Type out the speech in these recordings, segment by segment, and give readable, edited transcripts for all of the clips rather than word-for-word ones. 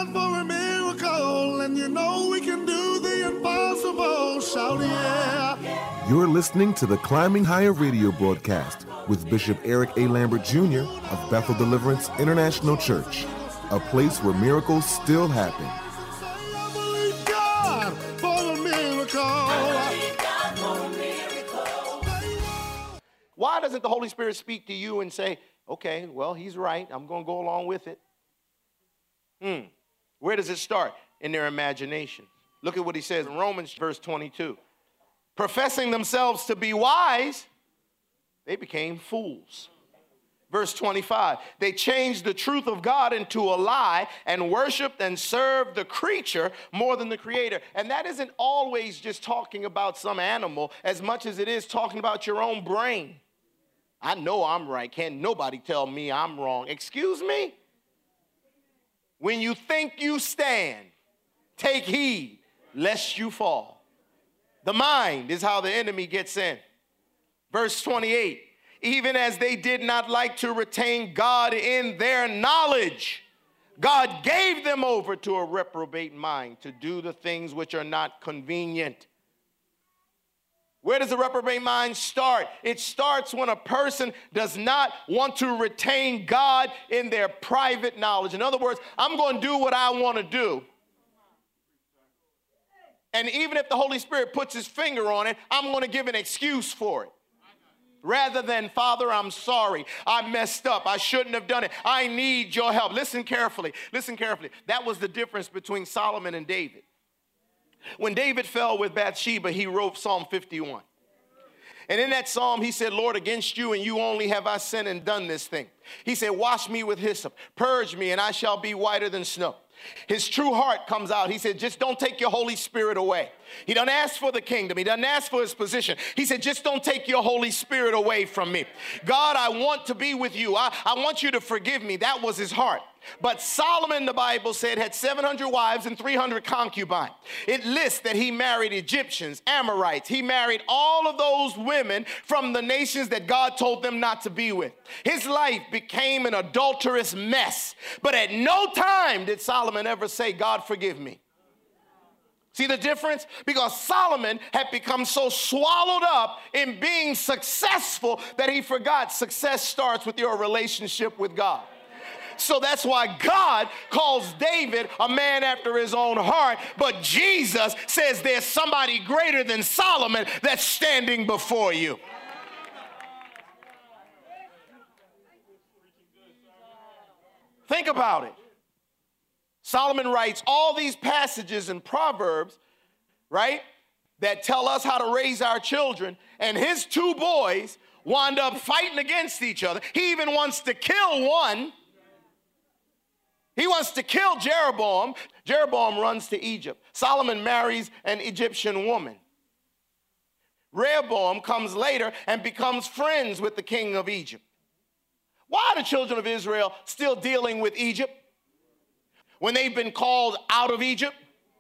God for a miracle, and you know we can do the impossible. Shout yeah. You're listening to the Climbing Higher radio broadcast with Bishop Eric A. Lambert Jr. of Bethel Deliverance International Church, a place where miracles still happen. I believe God for a miracle. Why doesn't the Holy Spirit speak to you and say, okay, well, he's right, I'm going to go along with it? Where does it start? In their imagination. Look at what he says in Romans verse 22. Professing themselves to be wise, they became fools. Verse 25, they changed the truth of God into a lie and worshiped and served the creature more than the creator. And that isn't always just talking about some animal as much as it is talking about your own brain. I know I'm right. Can't nobody tell me I'm wrong. Excuse me? When you think you stand, take heed lest you fall. The mind is how the enemy gets in. Verse 28, even as they did not like to retain God in their knowledge, God gave them over to a reprobate mind to do the things which are not convenient. Where does the reprobate mind start? It starts when a person does not want to retain God in their private knowledge. In other words, I'm going to do what I want to do. And even if the Holy Spirit puts his finger on it, I'm going to give an excuse for it. Rather than, Father, I'm sorry. I messed up. I shouldn't have done it. I need your help. Listen carefully. Listen carefully. That was the difference between Solomon and David. When David fell with Bathsheba, he wrote Psalm 51. And in that psalm, he said, Lord, against you and you only have I sinned and done this thing. He said, wash me with hyssop, purge me, and I shall be whiter than snow. His true heart comes out. He said, just don't take your Holy Spirit away. He doesn't ask for the kingdom. He doesn't ask for his position. He said, just don't take your Holy Spirit away from me. God, I want to be with you. I want you to forgive me. That was his heart. But Solomon, the Bible said, had 700 wives and 300 concubines. It lists that he married Egyptians, Amorites. He married all of those women from the nations that God told them not to be with. His life became an adulterous mess. But at no time did Solomon ever say, God, forgive me. See the difference? Because Solomon had become so swallowed up in being successful that he forgot success starts with your relationship with God. So that's why God calls David a man after his own heart, but Jesus says there's somebody greater than Solomon that's standing before you. Think about it. Solomon writes all these passages in Proverbs, right, that tell us how to raise our children, and his two boys wind up fighting against each other. He even wants to kill one. He wants to kill Jeroboam. Jeroboam runs to Egypt. Solomon marries an Egyptian woman. Rehoboam comes later and becomes friends with the king of Egypt. Why are the children of Israel still dealing with Egypt when they've been called out of Egypt?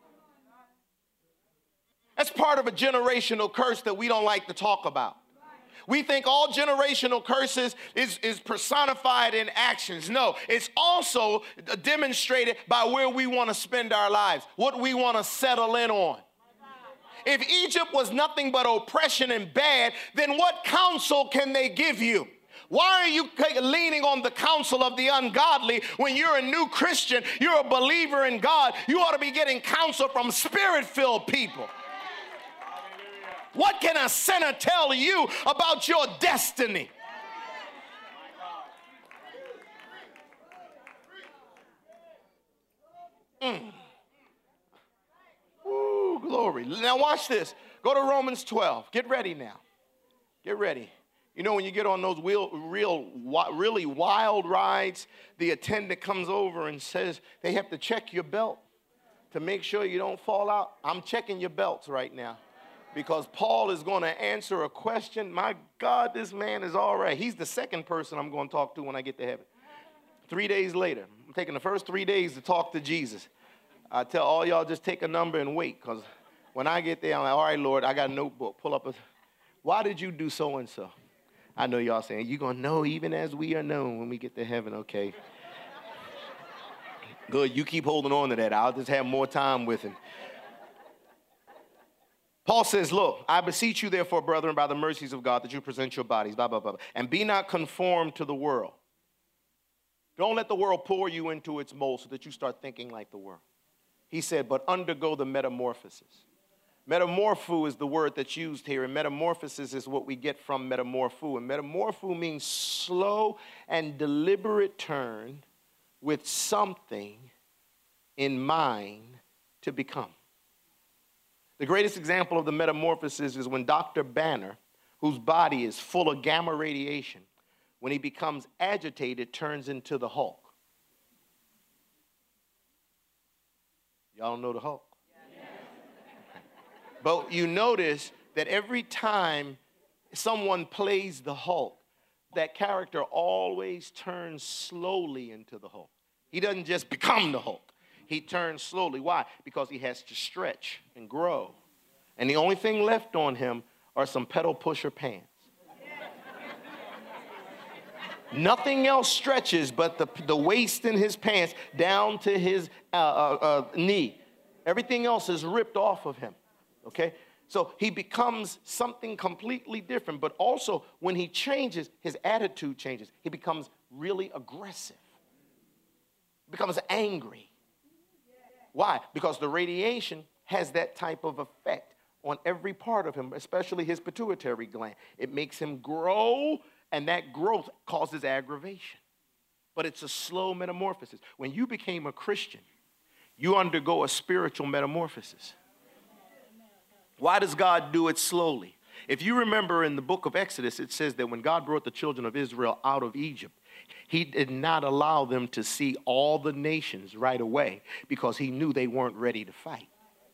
That's part of a generational curse that we don't like to talk about. We think all generational curses is personified in actions. No, it's also demonstrated by where we want to spend our lives, what we want to settle in on. If Egypt was nothing but oppression and bad, then what counsel can they give you? Why are you leaning on the counsel of the ungodly when you're a new Christian, you're a believer in God? You ought to be getting counsel from spirit-filled people. What can a sinner tell you about your destiny? Ooh, glory. Now watch this. Go to Romans 12. Get ready now. Get ready. You know, when you get on those really wild rides, the attendant comes over and says they have to check your belt to make sure you don't fall out. I'm checking your belts right now, because Paul is going to answer a question. My God, this man is all right. He's the second person I'm going to talk to when I get to heaven. 3 days later, I'm taking the first 3 days to talk to Jesus. I tell all y'all, just take a number and wait, because when I get there, I'm like, all right, Lord, I got a notebook. Pull up why did you do so-and-so? I know y'all saying, you're going to know even as we are known when we get to heaven. Okay. Good, you keep holding on to that. I'll just have more time with him. Paul says, look, I beseech you therefore, brethren, by the mercies of God, that you present your bodies, blah, blah, blah, and be not conformed to the world. Don't let the world pour you into its mold so that you start thinking like the world. He said, but undergo the metamorphosis. Metamorpho is the word that's used here, and metamorphosis is what we get from metamorpho. And metamorpho means slow and deliberate turn with something in mind to become. The greatest example of the metamorphosis is when Dr. Banner, whose body is full of gamma radiation, when he becomes agitated, turns into the Hulk. Y'all know the Hulk? Yeah. But you notice that every time someone plays the Hulk, that character always turns slowly into the Hulk. He doesn't just become the Hulk. He turns slowly. Why? Because he has to stretch and grow. And the only thing left on him are some pedal pusher pants. Nothing else stretches but the waist in his pants down to his knee. Everything else is ripped off of him, okay? So he becomes something completely different. But also, when he changes, his attitude changes. He becomes really aggressive. He becomes angry. Why? Because the radiation has that type of effect on every part of him, especially his pituitary gland. It makes him grow, and that growth causes aggravation. But it's a slow metamorphosis. When you became a Christian, you undergo a spiritual metamorphosis. Why does God do it slowly? If you remember in the book of Exodus, it says that when God brought the children of Israel out of Egypt, he did not allow them to see all the nations right away because he knew they weren't ready to fight.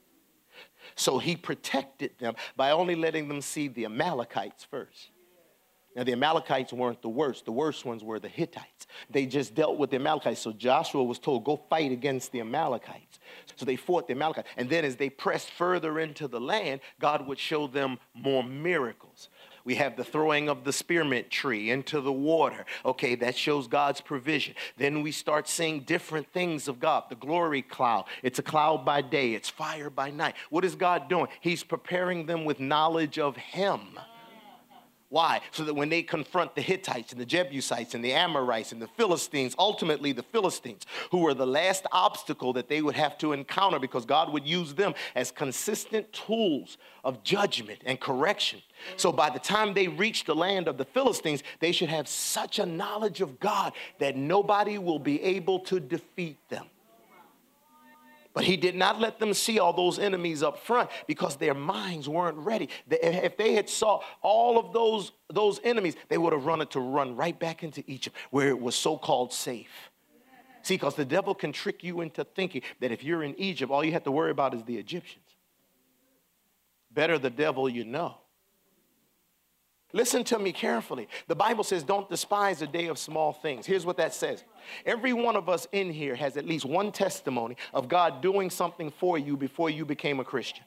So he protected them by only letting them see the Amalekites first. Now, the Amalekites weren't the worst. The worst ones were the Hittites. They just dealt with the Amalekites. So Joshua was told, go fight against the Amalekites. So they fought the Amalekites. And then as they pressed further into the land, God would show them more miracles. We have the throwing of the spearmint tree into the water. Okay, that shows God's provision. Then we start seeing different things of God. The glory cloud. It's a cloud by day. It's fire by night. What is God doing? He's preparing them with knowledge of him. Why? So that when they confront the Hittites and the Jebusites and the Amorites and the Philistines, ultimately the Philistines, who were the last obstacle that they would have to encounter because God would use them as consistent tools of judgment and correction. So by the time they reach the land of the Philistines, they should have such a knowledge of God that nobody will be able to defeat them. But he did not let them see all those enemies up front because their minds weren't ready. If they had saw all of those enemies, they would have run right back into Egypt where it was so-called safe. See, because the devil can trick you into thinking that if you're in Egypt, all you have to worry about is the Egyptians. Better the devil you know. Listen to me carefully. The Bible says, don't despise the day of small things. Here's what that says. Every one of us in here has at least one testimony of God doing something for you before you became a Christian.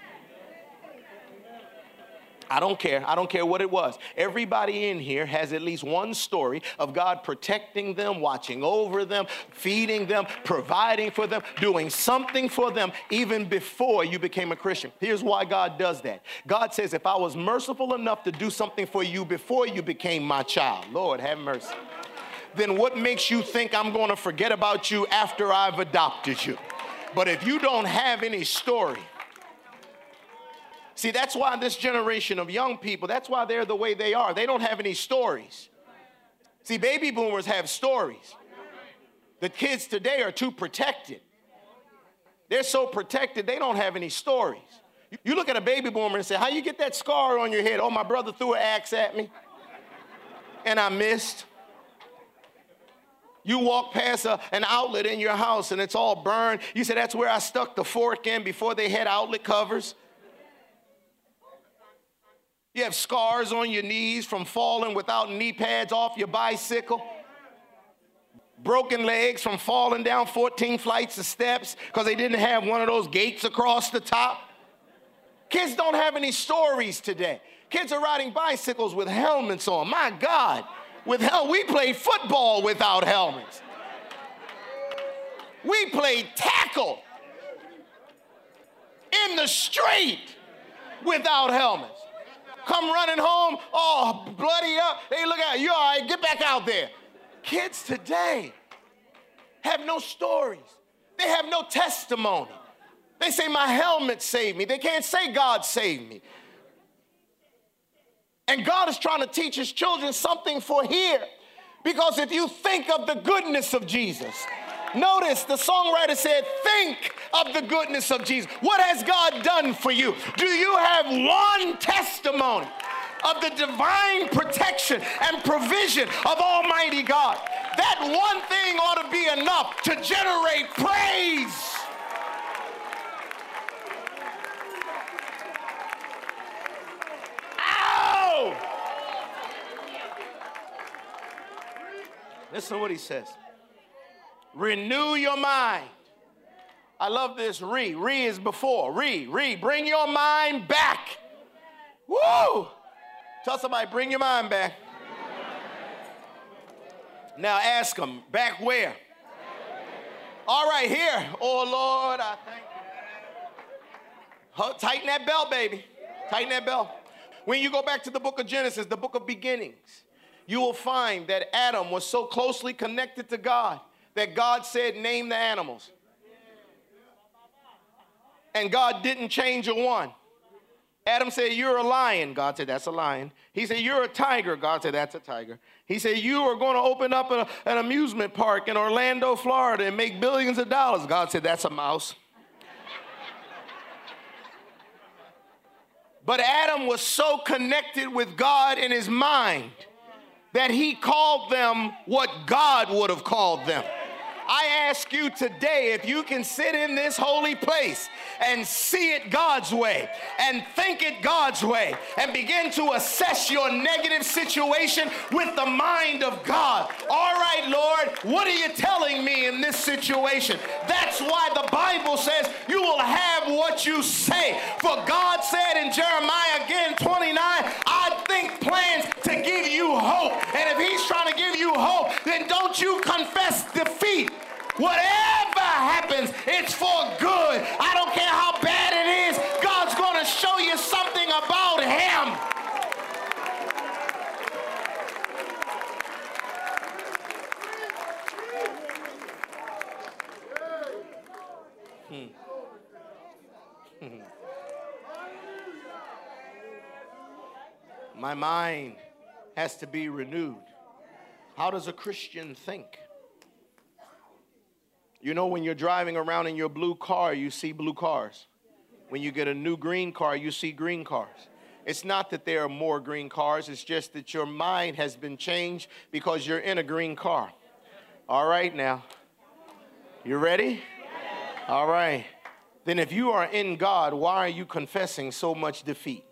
I don't care. I don't care what it was. Everybody in here has at least one story of God protecting them, watching over them, feeding them, providing for them, doing something for them even before you became a Christian. Here's why God does that. God says, if I was merciful enough to do something for you before you became my child, Lord, have mercy, then what makes you think I'm going to forget about you after I've adopted you? But if you don't have any story, see, that's why this generation of young people, that's why they're the way they are. They don't have any stories. See, baby boomers have stories. The kids today are too protected. They're so protected, they don't have any stories. You look at a baby boomer and say, how you get that scar on your head? Oh, my brother threw an axe at me, and I missed. You walk past an outlet in your house, and it's all burned. You say, that's where I stuck the fork in before they had outlet covers. You have scars on your knees from falling without knee pads off your bicycle. Broken legs from falling down 14 flights of steps because they didn't have one of those gates across the top. Kids don't have any stories today. Kids are riding bicycles with helmets on. My God, we play football without helmets. We played tackle in the street without helmets. Come running home, all bloody up. They look at you, all right, get back out there. Kids today have no stories. They have no testimony. They say my helmet saved me. They can't say God saved me. And God is trying to teach his children something for here. Because if you think of the goodness of Jesus, notice the songwriter said, think of the goodness of Jesus. What has God done for you? Do you have one testimony of the divine protection and provision of Almighty God? That one thing ought to be enough to generate praise. Ow! Listen to what he says. Renew your mind. I love this re. Re is before. Re. Bring your mind back. Woo! Tell somebody, bring your mind back. Now ask them, back where? All right, here. Oh, Lord, I thank you. Tighten that belt, baby. Tighten that belt. When you go back to the book of Genesis, the book of beginnings, you will find that Adam was so closely connected to God that God said, name the animals. And God didn't change a one. Adam said, you're a lion. God said, that's a lion. He said, you're a tiger. God said, that's a tiger. He said, you are going to open up an amusement park in Orlando, Florida and make billions of dollars. God said, that's a mouse. But Adam was so connected with God in his mind that he called them what God would have called them. I ask you today if you can sit in this holy place and see it God's way and think it God's way and begin to assess your negative situation with the mind of God. All right, Lord, what are you telling me in this situation? That's why the Bible says you will have what you say. For God said in Jeremiah again 29, I think plans to give you hope. And if he's trying to give you hope, then don't you confess defeat. Whatever happens, it's for good. I don't care how bad it is. God's going to show you something about him. My mind has to be renewed. How does a Christian think? You know, when you're driving around in your blue car, you see blue cars. When you get a new green car, you see green cars. It's not that there are more green cars. It's just that your mind has been changed because you're in a green car. All right, now. You ready? All right. Then if you are in God, why are you confessing so much defeat?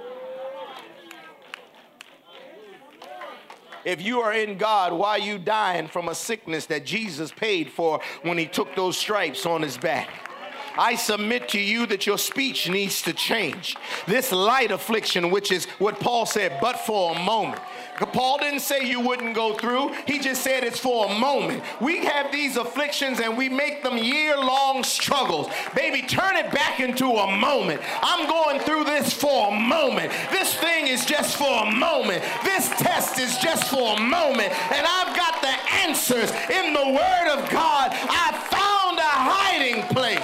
If you are in God, why are you dying from a sickness that Jesus paid for when he took those stripes on his back? I submit to you that your speech needs to change. This light affliction, which is what Paul said, but for a moment. Paul didn't say you wouldn't go through. He just said it's for a moment. We have these afflictions and we make them year-long struggles. Baby, turn it back into a moment. I'm going through this for a moment. This thing is just for a moment. This test is just for a moment. And I've got the answers in the Word of God. I found a hiding place.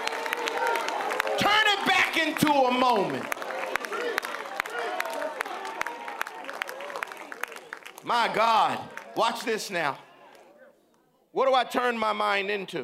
Turn it back into a moment. My God, watch this now. What do I turn my mind into?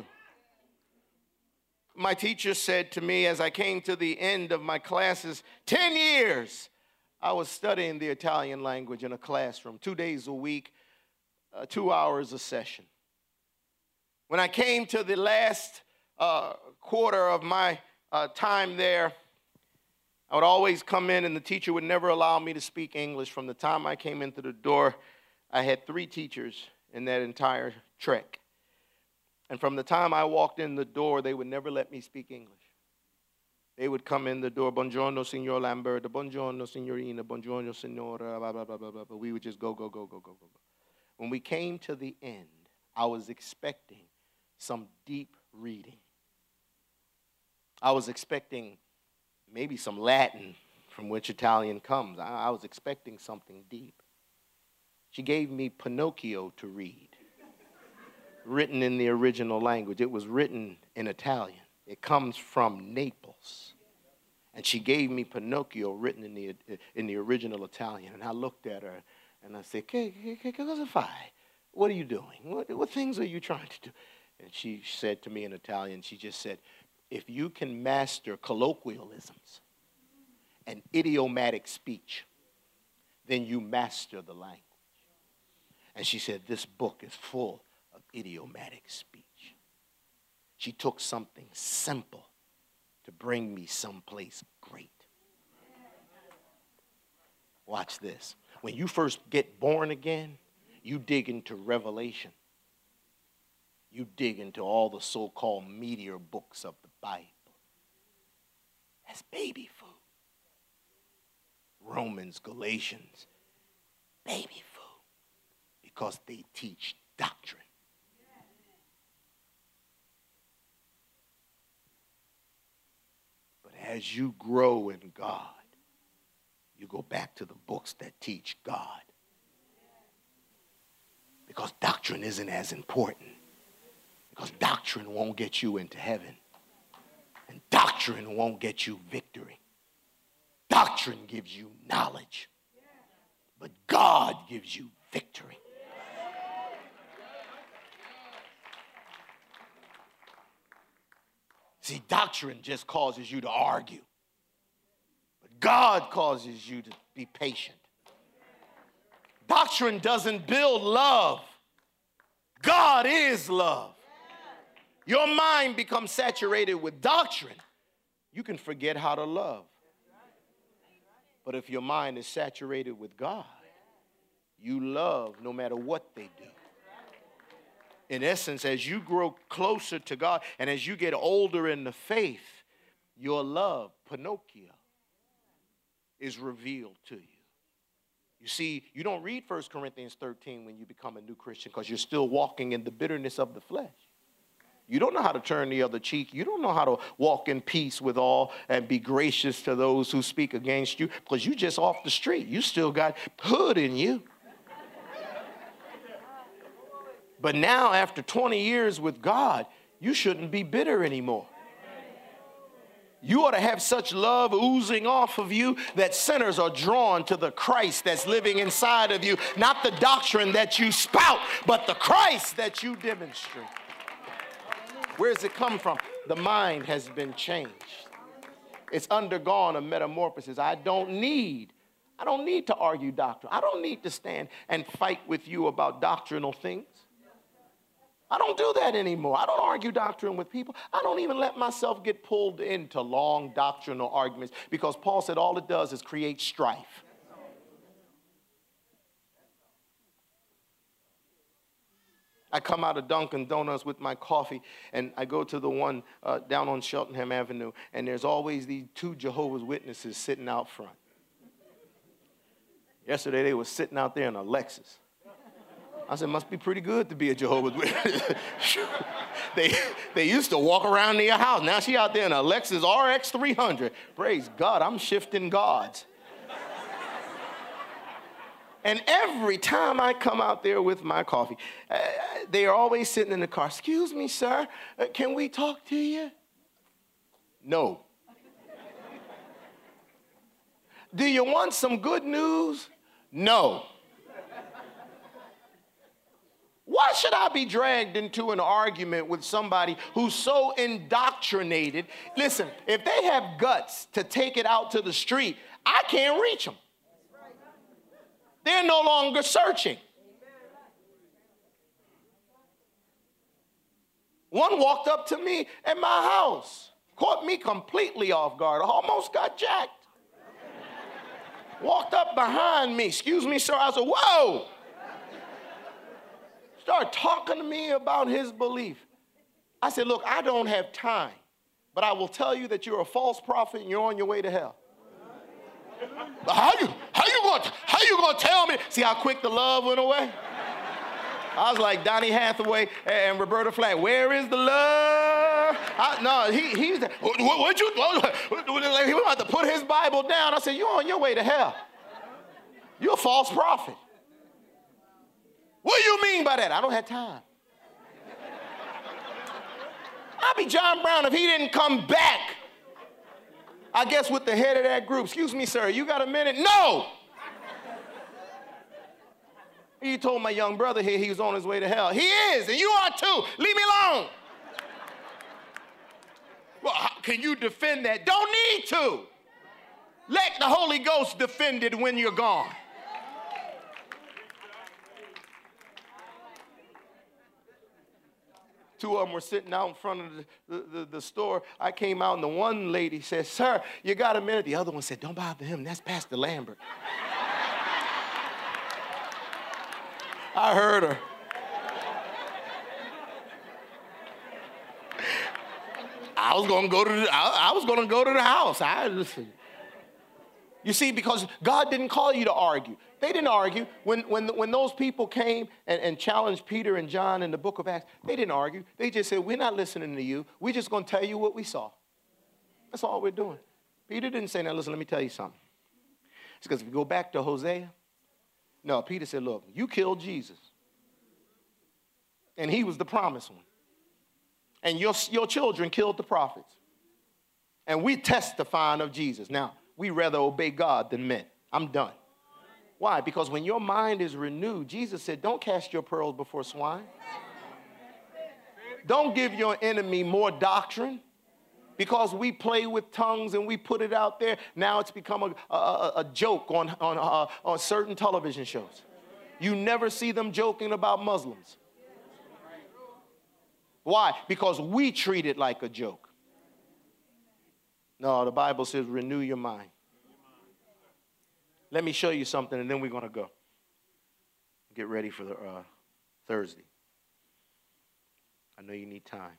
My teacher said to me as I came to the end of my classes, 10 years, I was studying the Italian language in a classroom, 2 days a week, 2 hours a session. When I came to the last quarter of my time there, I would always come in and the teacher would never allow me to speak English. From the time I came into the door, I had 3 teachers in that entire trek. And from the time I walked in the door, they would never let me speak English. They would come in the door, buongiorno, signor Lamberto, buongiorno, signorina, buongiorno, signora, blah, blah, blah, blah, blah. We would just go. When we came to the end, I was expecting some deep reading. I was expecting maybe some Latin, from which Italian comes. I was expecting something deep. She gave me Pinocchio to read, written in the original language. It was written in Italian. It comes from Naples. And she gave me Pinocchio written in the original Italian. And I looked at her and I said, "Che cosa fai? What are you doing? What things are you trying to do?" And she said to me in Italian, she just said, "If you can master colloquialisms and idiomatic speech, then you master the language." And she said, "This book is full of idiomatic speech." She took something simple to bring me someplace great. Watch this. When you first get born again, you dig into Revelation. You dig into all the so-called meteor books of the Bible. That's baby food. Romans, Galatians, baby food. Because they teach doctrine. But as you grow in God, you go back to the books that teach God. Because doctrine isn't as important. Because doctrine won't get you into heaven. And doctrine won't get you victory. Doctrine gives you knowledge. But God gives you victory. See, doctrine just causes you to argue. But God causes you to be patient. Doctrine doesn't build love. God is love. Your mind becomes saturated with doctrine, you can forget how to love. But if your mind is saturated with God, you love no matter what they do. In essence, as you grow closer to God and as you get older in the faith, your love, Pinocchio, is revealed to you. You see, you don't read 1 Corinthians 13 when you become a new Christian because you're still walking in the bitterness of the flesh. You don't know how to turn the other cheek. You don't know how to walk in peace with all and be gracious to those who speak against you because you just off the street. You still got hood in you. But now, after 20 years with God, you shouldn't be bitter anymore. You ought to have such love oozing off of you that sinners are drawn to the Christ that's living inside of you. Not the doctrine that you spout, but the Christ that you demonstrate. Where does it come from? The mind has been changed. It's undergone a metamorphosis. I don't need to argue doctrine. I don't need to stand and fight with you about doctrinal things. I don't do that anymore. I don't argue doctrine with people. I don't even let myself get pulled into long doctrinal arguments because Paul said all it does is create strife. I come out of Dunkin' Donuts with my coffee, and I go to the one down on Cheltenham Avenue, and there's always these two Jehovah's Witnesses sitting out front. Yesterday, they were sitting out there in a Lexus. I said, must be pretty good to be a Jehovah's Witness. They used to walk around near your house. Now she out there in a Lexus RX 300. Praise God, I'm shifting gods. And every time I come out there with my coffee, they are always sitting in the car. Excuse me, sir, can we talk to you? No. Do you want some good news? No. Why should I be dragged into an argument with somebody who's so indoctrinated? Listen, if they have guts to take it out to the street, I can't reach them. They're no longer searching. One walked up to me at my house, caught me completely off guard, almost got jacked. Walked up behind me, excuse me, sir. I said, whoa. Started talking to me about his belief. I said, look, I don't have time, but I will tell you that you're a false prophet and you're on your way to hell. How you going to tell me? See how quick the love went away? I was like Donny Hathaway and Roberta Flack. Where is the love? He's what you? He was about to put his Bible down. I said, you're on your way to hell. You're a false prophet. What do you mean by that? I don't have time. I'll be John Brown if he didn't come back. I guess with the head of that group. Excuse me, sir, you got a minute? No! He told my young brother here he was on his way to hell. He is, and you are too. Leave me alone. Well, can you defend that? Don't need to. Let the Holy Ghost defend it when you're gone. Two of them were sitting out in front of the store. I came out, and the one lady said, sir, you got a minute? The other one said, don't bother him. That's Pastor Lambert. I heard her. I was going to go to the house. Listen. You see, because God didn't call you to argue. They didn't argue. When those people came and challenged Peter and John in the book of Acts, they didn't argue. They just said, we're not listening to you. We're just going to tell you what we saw. That's all we're doing. Peter didn't say, now listen, let me tell you something. It's because if you go back to Hosea, no, Peter said, look, you killed Jesus. And he was the promised one. And your children killed the prophets. And we testifying of Jesus. Now, we rather obey God than men. I'm done. Why? Because when your mind is renewed, Jesus said, don't cast your pearls before swine. Don't give your enemy more doctrine. Because we play with tongues and we put it out there, now it's become a joke on certain television shows. You never see them joking about Muslims. Why? Because we treat it like a joke. No, the Bible says renew your mind. Let me show you something, and then we're going to go. Get ready for the Thursday. I know you need time.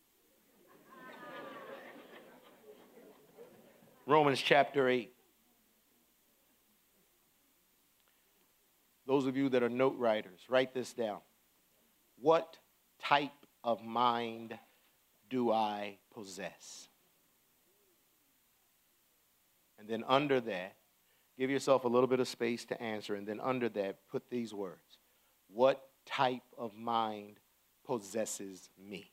Romans chapter 8. Those of you that are note writers, write this down. What type of mind do I possess? And then under that, give yourself a little bit of space to answer. And then under that, put these words. What type of mind possesses me?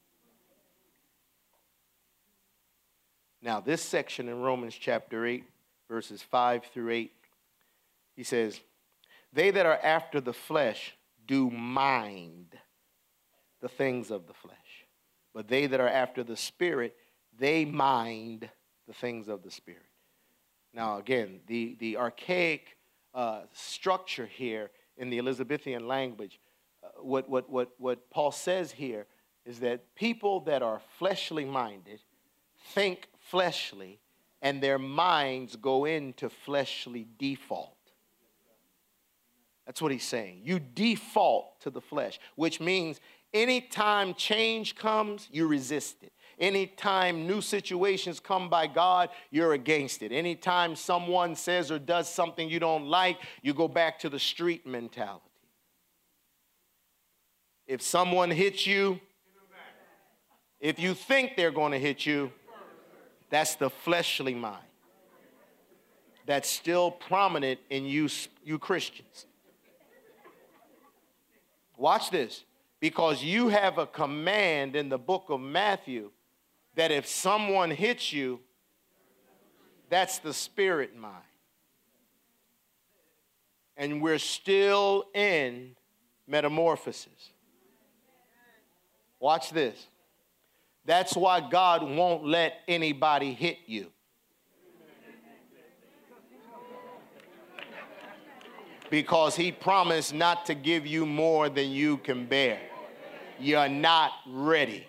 Now, this section in Romans chapter 8, verses 5 through 8, he says, they that are after the flesh do mind the things of the flesh. But they that are after the Spirit, they mind the things of the Spirit. Now, again, the archaic structure here in the Elizabethan language, what Paul says here is that people that are fleshly minded think fleshly, and their minds go into fleshly default. That's what he's saying. You default to the flesh, which means anytime change comes, you resist it. Anytime new situations come by God, you're against it. Anytime someone says or does something you don't like, you go back to the street mentality. If someone hits you, if you think they're going to hit you, that's the fleshly mind. That's still prominent in you Christians. Watch this. Because you have a command in the book of Matthew that if someone hits you, that's the spirit mind. And we're still in metamorphosis. Watch this. That's why God won't let anybody hit you. Because he promised not to give you more than you can bear. You're not ready.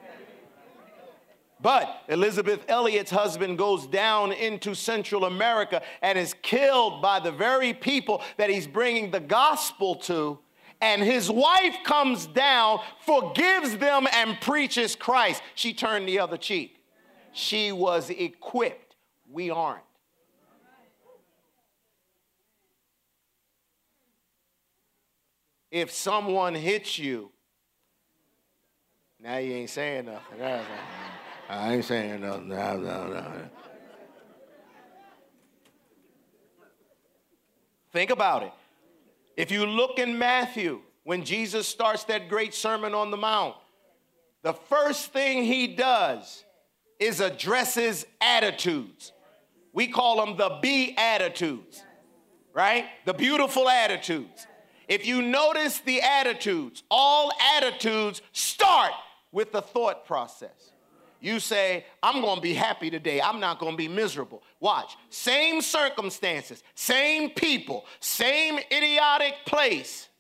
But Elizabeth Elliot's husband goes down into Central America and is killed by the very people that he's bringing the gospel to. And his wife comes down, forgives them, and preaches Christ. She turned the other cheek. She was equipped. We aren't. if someone hits you, now you ain't saying nothing. I ain't saying nothing. No. Think about it. If you look in Matthew, when Jesus starts that great Sermon on the Mount, the first thing he does is addresses attitudes. We call them the Beatitudes, right? The beautiful attitudes. If you notice the attitudes, all attitudes start with the thought process. You say, I'm going to be happy today. I'm not going to be miserable. Watch. Same circumstances, same people, same idiotic place.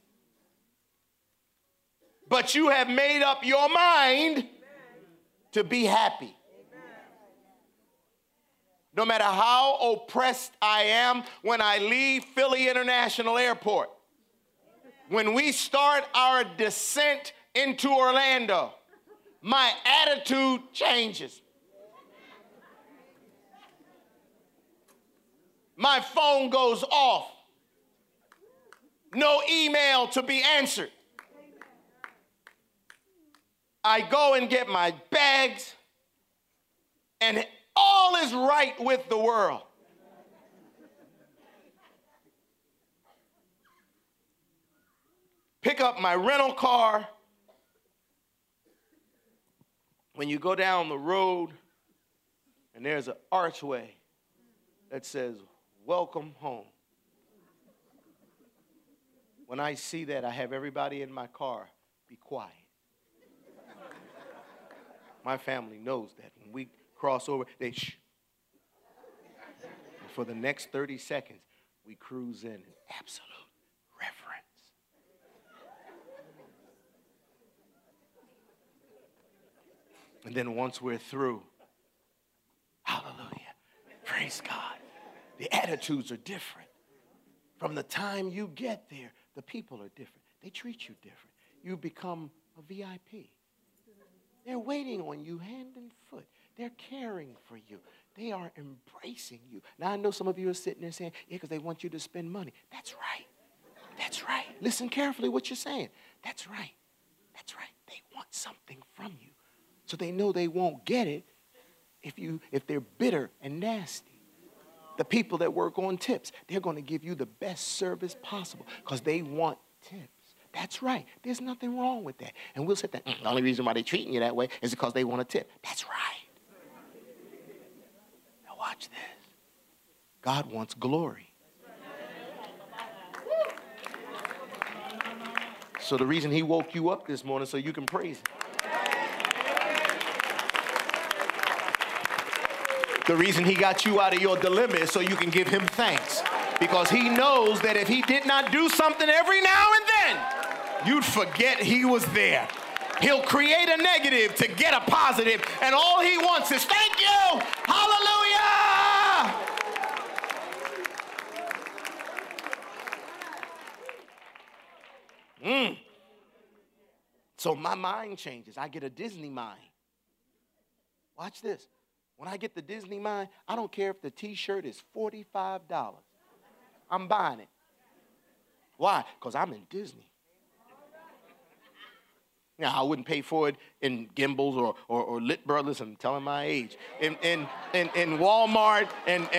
But you have made up your mind to be happy. No matter how oppressed I am, when I leave Philly International Airport, when we start our descent into Orlando, my attitude changes. My phone goes off. No email to be answered. I go and get my bags, and all is right with the world. Pick up my rental car. When you go down the road and there's an archway that says, welcome home. When I see that, I have everybody in my car be quiet. My family knows that. When we cross over, they shh. And for the next 30 seconds, we cruise in absolute reverence. And then once we're through, hallelujah, praise God. The attitudes are different. From the time you get there, the people are different. They treat you different. You become a VIP. They're waiting on you hand and foot. They're caring for you. They are embracing you. Now, I know some of you are sitting there saying, yeah, because they want you to spend money. That's right. That's right. Listen carefully what you're saying. That's right. That's right. They want something from you. So they know they won't get it if they're bitter and nasty. The people that work on tips, they're going to give you the best service possible because they want tips. That's right. There's nothing wrong with that. And we'll say that the only reason why they're treating you that way is because they want a tip. That's right. Now watch this. God wants glory. So the reason he woke you up this morning so you can praise him. The reason he got you out of your dilemma is so you can give him thanks. Because he knows that if he did not do something every now and then, you'd forget he was there. He'll create a negative to get a positive, and all he wants is thank you, hallelujah. So my mind changes. I get a Disney mind. Watch this. When I get the Disney mind, I don't care if the t-shirt is $45. I'm buying it. Why? Because I'm in Disney. Now, I wouldn't pay for it in Gimbals or Lit Brothers. I'm telling my age. In Walmart and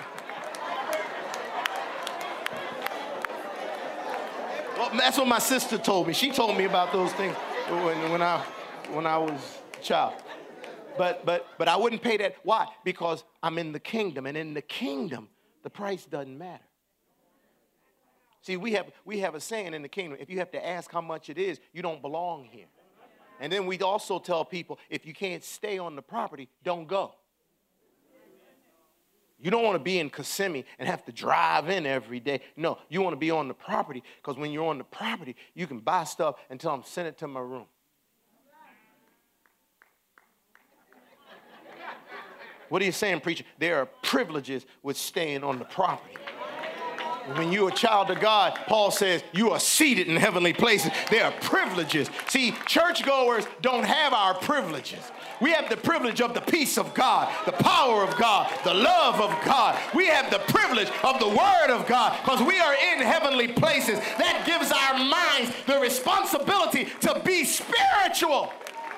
well, that's what my sister told me. She told me about those things when I was a child. But I wouldn't pay that. Why? Because I'm in the kingdom, and in the kingdom, the price doesn't matter. See, we have a saying in the kingdom: if you have to ask how much it is, you don't belong here. And then we also tell people, if you can't stay on the property, don't go. You don't want to be in Kissimmee and have to drive in every day. No, you want to be on the property, because when you're on the property, you can buy stuff and tell them, send it to my room. What are you saying, preacher? There are privileges with staying on the property. When you're a child of God, Paul says you are seated in heavenly places. There are privileges. See, churchgoers don't have our privileges. We have the privilege of the peace of God, the power of God, the love of God. We have the privilege of the word of God because we are in heavenly places. That gives our minds the responsibility to be spiritual.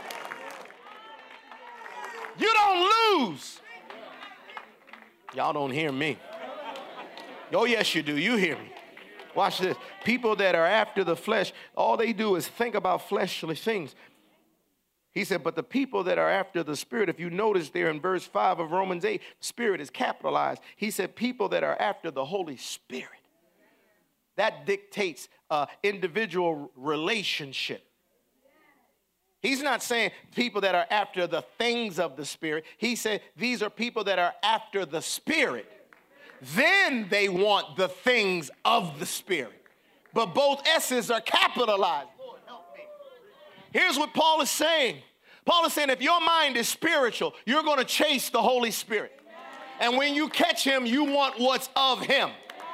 You don't lose. Y'all don't hear me. Oh, yes, you do. You hear me. Watch this. People that are after the flesh, all they do is think about fleshly things. He said, but the people that are after the Spirit, if you notice there in verse 5 of Romans 8, Spirit is capitalized. He said, people that are after the Holy Spirit. That dictates individual relationship. He's not saying people that are after the things of the Spirit. He said these are people that are after the Spirit. Then they want the things of the Spirit. But both S's are capitalized. Lord, help me. Here's what Paul is saying. Paul is saying if your mind is spiritual, you're going to chase the Holy Spirit. And when you catch him, you want what's of him.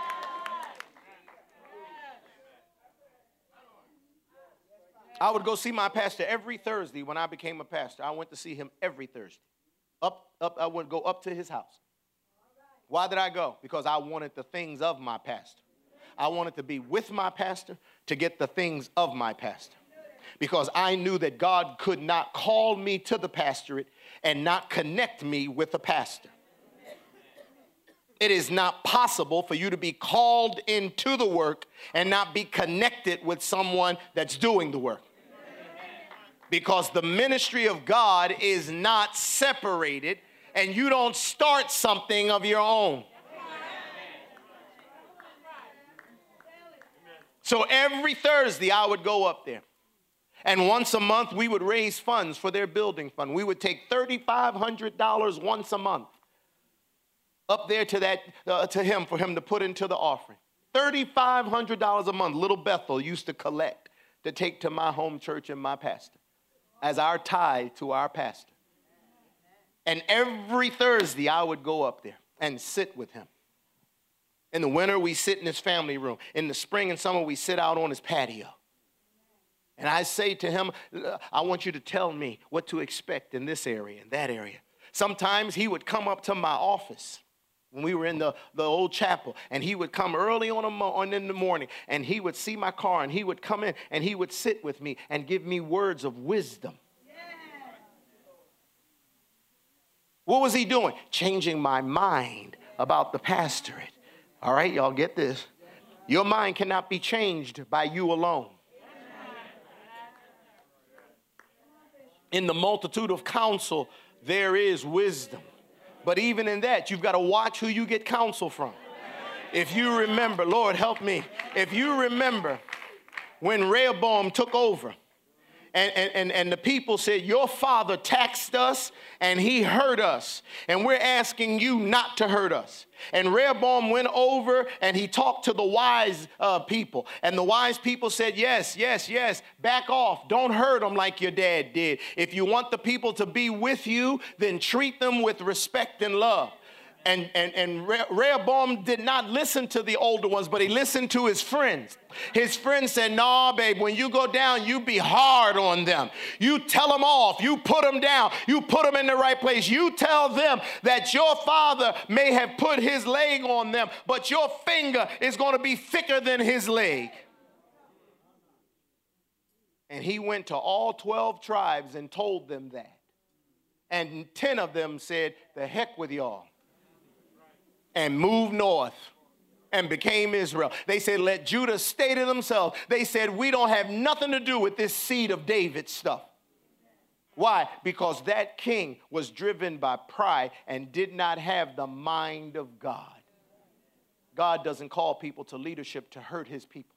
I would go see my pastor every Thursday when I became a pastor. I went to see him every Thursday. I would go up to his house. Why did I go? Because I wanted the things of my pastor. I wanted to be with my pastor to get the things of my pastor. Because I knew that God could not call me to the pastorate and not connect me with a pastor. It is not possible for you to be called into the work and not be connected with someone that's doing the work. Because the ministry of God is not separated, and you don't start something of your own. So every Thursday I would go up there. And once a month we would raise funds for their building fund. We would take $3,500 once a month up there to him for him to put into the offering. $3,500 a month. Little Bethel used to collect to take to my home church and my pastor as our tithe to our pastor. And every Thursday, I would go up there and sit with him. In the winter, we sit in his family room. In the spring and summer, we sit out on his patio. And I say to him, I want you to tell me what to expect in this area and that area. Sometimes he would come up to my office when we were in the old chapel, and he would come early in the morning, and he would see my car, and he would come in, and he would sit with me and give me words of wisdom. What was he doing? Changing my mind about the pastorate. All right, y'all get this. Your mind cannot be changed by you alone. In the multitude of counsel, there is wisdom. But even in that, you've got to watch who you get counsel from. If you remember, Lord, help me. If you remember when Rehoboam took over, and the people said, your father taxed us and he hurt us. And we're asking you not to hurt us. And Rehoboam went over and he talked to the wise people. And the wise people said, yes, yes, yes, back off. Don't hurt them like your dad did. If you want the people to be with you, then treat them with respect and love. And Rehoboam did not listen to the older ones, but he listened to his friends. His friends said, no, babe, when you go down, you be hard on them. You tell them off. You put them down. You put them in the right place. You tell them that your father may have put his leg on them, but your finger is going to be thicker than his leg. And he went to all 12 tribes and told them that. And 10 of them said, the heck with y'all. And moved north and became Israel. They said, let Judah stay to themselves. They said, we don't have nothing to do with this seed of David stuff. Why? Because that king was driven by pride and did not have the mind of God. God doesn't call people to leadership to hurt his people.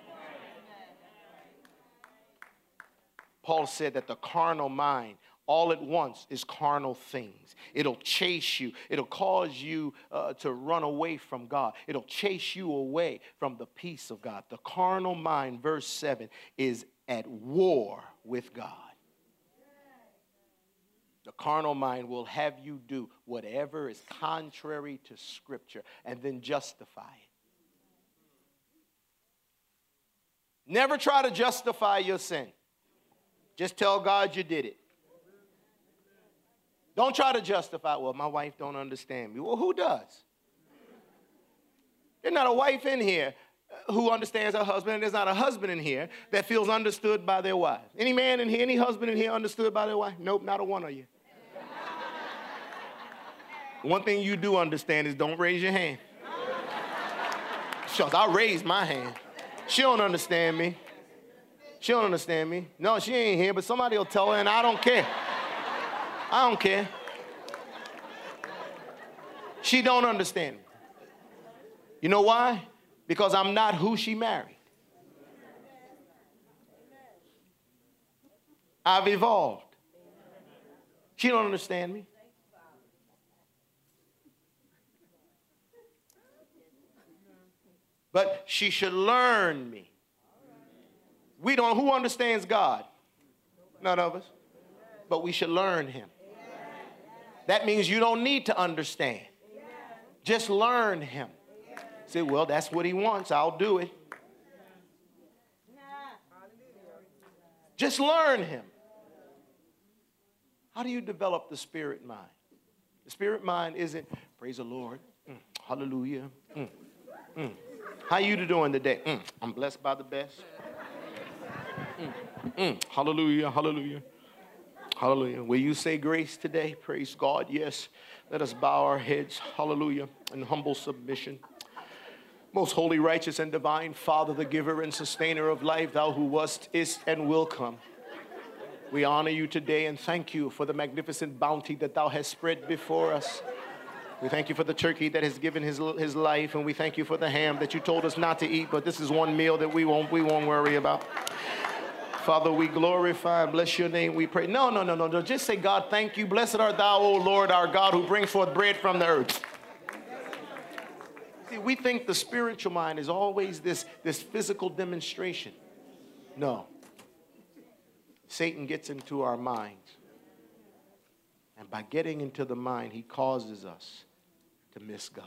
Paul said that the carnal mind all at once is carnal things. It'll chase you. It'll cause you to run away from God. It'll chase you away from the peace of God. The carnal mind, verse 7, is at war with God. The carnal mind will have you do whatever is contrary to Scripture and then justify it. Never try to justify your sin. Just tell God you did it. Don't try to justify, well, my wife don't understand me. Well, who does? There's not a wife in here who understands her husband, and there's not a husband in here that feels understood by their wife. Any man in here, any husband in here understood by their wife? Nope, not a one of you. One thing you do understand is don't raise your hand. Shucks, I raised my hand. She don't understand me. She don't understand me. No, she ain't here, but somebody will tell her, and I don't care. I don't care. She don't understand me. You know why? Because I'm not who she married. I've evolved. She don't understand me. But she should learn me. We don't, who understands God? None of us. But we should learn him. That means you don't need to understand. Just learn him. Say, well, that's what he wants. I'll do it. Just learn him. How do you develop the spirit mind? The spirit mind isn't, praise the Lord, hallelujah. How you doing today? I'm blessed by the best. Hallelujah, hallelujah, hallelujah. Will you say grace today? Praise God, yes. Let us bow our heads, hallelujah, in humble submission. Most holy, righteous, and divine Father, the giver and sustainer of life, thou who wast, is, and will come. We honor you today and thank you for the magnificent bounty that thou hast spread before us. We thank you for the turkey that has given his life, and we thank you for the ham that you told us not to eat, but this is one meal that we won't worry about. Father, we glorify and bless your name, we pray. No. Just say, God, thank you. Blessed art thou, O Lord, our God, who brings forth bread from the earth. See, we think the spiritual mind is always this physical demonstration. No. Satan gets into our minds. And by getting into the mind, he causes us to miss God.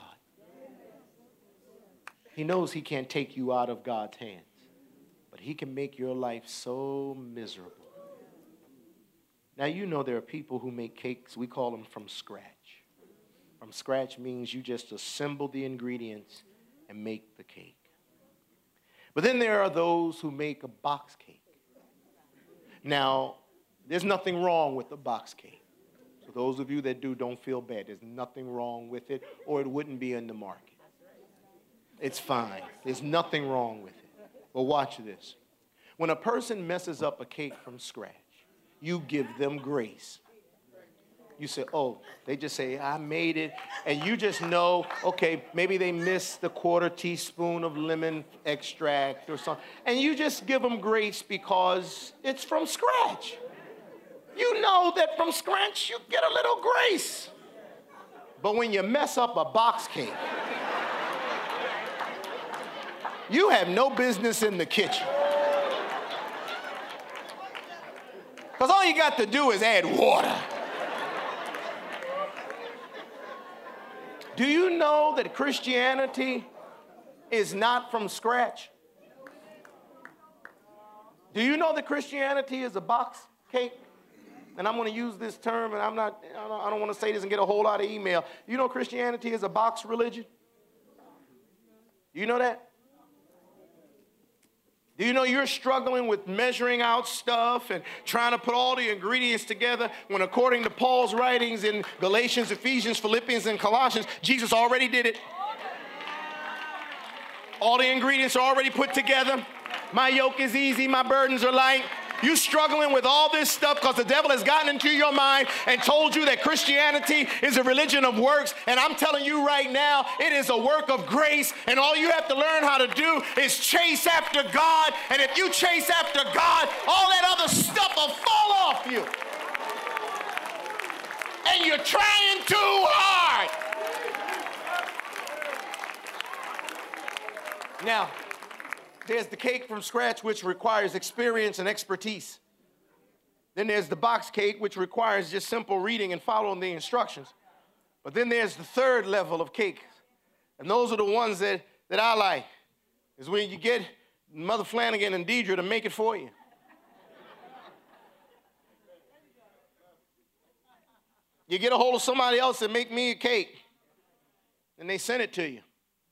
He knows he can't take you out of God's hands, but he can make your life so miserable. Now, you know there are people who make cakes, we call them from scratch. From scratch means you just assemble the ingredients and make the cake. But then there are those who make a box cake. Now, there's nothing wrong with the box cake. So those of you that do, don't feel bad. There's nothing wrong with it, or it wouldn't be in the market. It's fine. There's nothing wrong with it. But watch this. When a person messes up a cake from scratch, you give them grace. You say, oh, they just say, I made it. And you just know, okay, maybe they missed the 1/4 teaspoon of lemon extract or something. And you just give them grace because it's from scratch. You know that from scratch you get a little grace. But when you mess up a box cake, you have no business in the kitchen. Because all you got to do is add water. Do you know that Christianity is not from scratch? Do you know that Christianity is a box cake? And I'm going to use this term, and I don't want to say this and get a whole lot of email. You know Christianity is a box religion? You know that? Do you know you're struggling with measuring out stuff and trying to put all the ingredients together when, according to Paul's writings in Galatians, Ephesians, Philippians, and Colossians, Jesus already did it? All the ingredients are already put together. My yoke is easy, my burdens are light. You struggling with all this stuff because the devil has gotten into your mind and told you that Christianity is a religion of works. And I'm telling you right now, it is a work of grace. And all you have to learn how to do is chase after God. And if you chase after God, all that other stuff will fall off you. And you're trying too hard. Now, there's the cake from scratch, which requires experience and expertise. Then there's the box cake, which requires just simple reading and following the instructions. But then there's the third level of cake. And those are the ones that I like. Is when you get Mother Flanagan and Deidre to make it for you. You get a hold of somebody else and make me a cake, and they send it to you.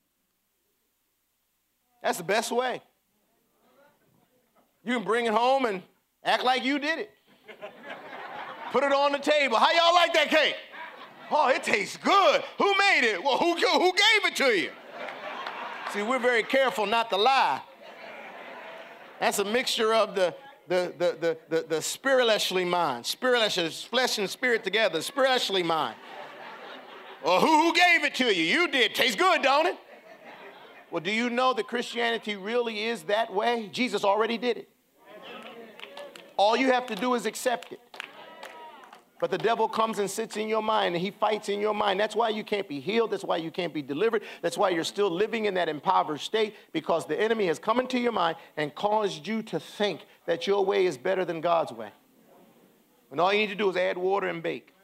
That's the best way. You can bring it home and act like you did it. Put it on the table. How y'all like that cake? Oh, it tastes good. Who made it? Well, who gave it to you? See, we're very careful not to lie. That's a mixture of the spiritually mind. Spiritual, flesh and spirit together. Spiritually mind. Well, who gave it to you? You did. Tastes good, don't it? Well, do you know that Christianity really is that way? Jesus already did it. All you have to do is accept it. But the devil comes and sits in your mind, and he fights in your mind. That's why you can't be healed. That's why you can't be delivered. That's why you're still living in that impoverished state, because the enemy has come into your mind and caused you to think that your way is better than God's way. And all you need to do is add water and bake.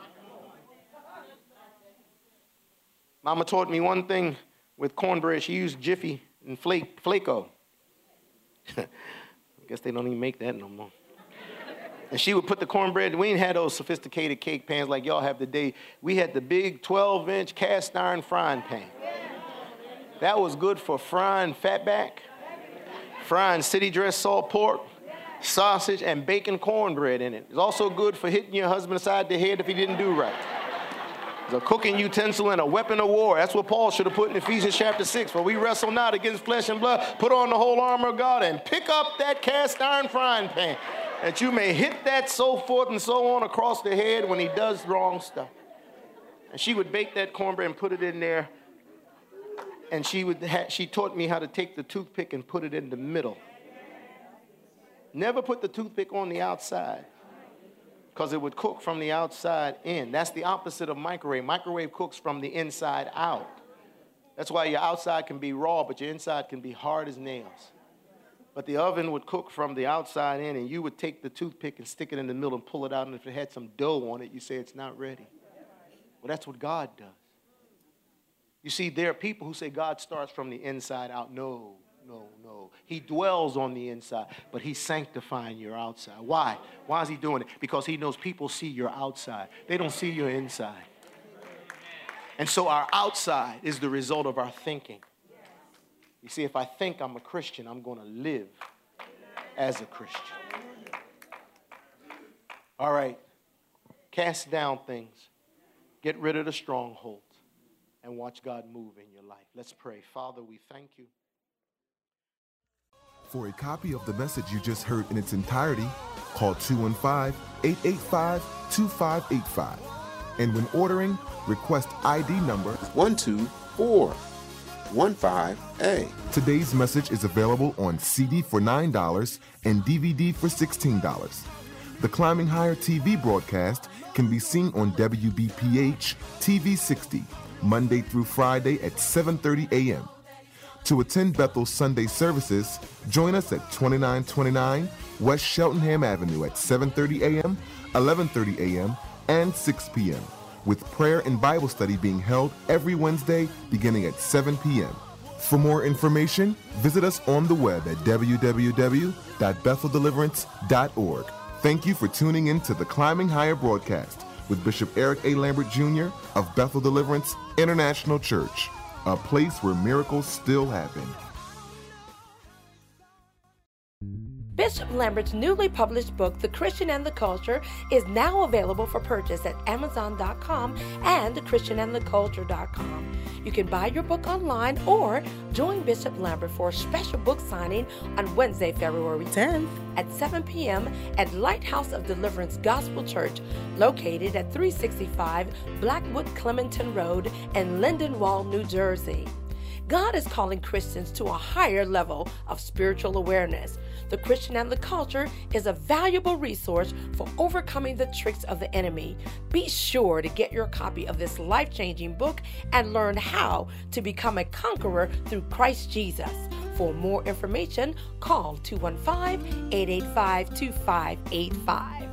Mama taught me one thing with cornbread. She used Jiffy and Flako. I guess they don't even make that no more. And she would put the cornbread. We ain't had those sophisticated cake pans like y'all have today. We had the big 12-inch cast iron frying pan. That was good for frying fatback, frying city dressed salt pork, sausage, and baking cornbread in it. It's also good for hitting your husband aside the head if he didn't do right. It's a cooking utensil and a weapon of war. That's what Paul should have put in Ephesians chapter 6. For we wrestle not against flesh and blood. Put on the whole armor of God and pick up that cast iron frying pan, that you may hit that so forth and so on across the head when he does wrong stuff. And she would bake that cornbread and put it in there. And she taught me how to take the toothpick and put it in the middle. Never put the toothpick on the outside, because it would cook from the outside in. That's the opposite of microwave. Microwave cooks from the inside out. That's why your outside can be raw, but your inside can be hard as nails. But the oven would cook from the outside in, and you would take the toothpick and stick it in the middle and pull it out, and if it had some dough on it, you say it's not ready. Well, that's what God does. You see, there are people who say God starts from the inside out. No. He dwells on the inside, but he's sanctifying your outside. Why? Why is he doing it? Because he knows people see your outside. They don't see your inside. And so our outside is the result of our thinking. You see, if I think I'm a Christian, I'm going to live as a Christian. All right. Cast down things. Get rid of the strongholds. And watch God move in your life. Let's pray. Father, we thank you. For a copy of the message you just heard in its entirety, call 215-885-2585. And when ordering, request ID number 12415A. Today's message is available on CD for $9 and DVD for $16. The Climbing Higher TV broadcast can be seen on WBPH TV 60, Monday through Friday at 7:30 a.m. To attend Bethel's Sunday services, join us at 2929 West Cheltenham Avenue at 7:30 a.m., 11:30 a.m., and 6 p.m., with prayer and Bible study being held every Wednesday beginning at 7 p.m. For more information, visit us on the web at www.betheldeliverance.org. Thank you for tuning in to the Climbing Higher broadcast with Bishop Eric A. Lambert Jr. of Bethel Deliverance International Church, a place where miracles still happen. Bishop Lambert's newly published book, The Christian and the Culture, is now available for purchase at Amazon.com and Christianandtheculture.com. You can buy your book online or join Bishop Lambert for a special book signing on Wednesday, February 10th at 7 p.m. at Lighthouse of Deliverance Gospel Church, located at 365 Blackwood Clementon Road in Lindenwold, New Jersey. God is calling Christians to a higher level of spiritual awareness. The Christian and the Culture is a valuable resource for overcoming the tricks of the enemy. Be sure to get your copy of this life-changing book and learn how to become a conqueror through Christ Jesus. For more information, call 215-885-2585.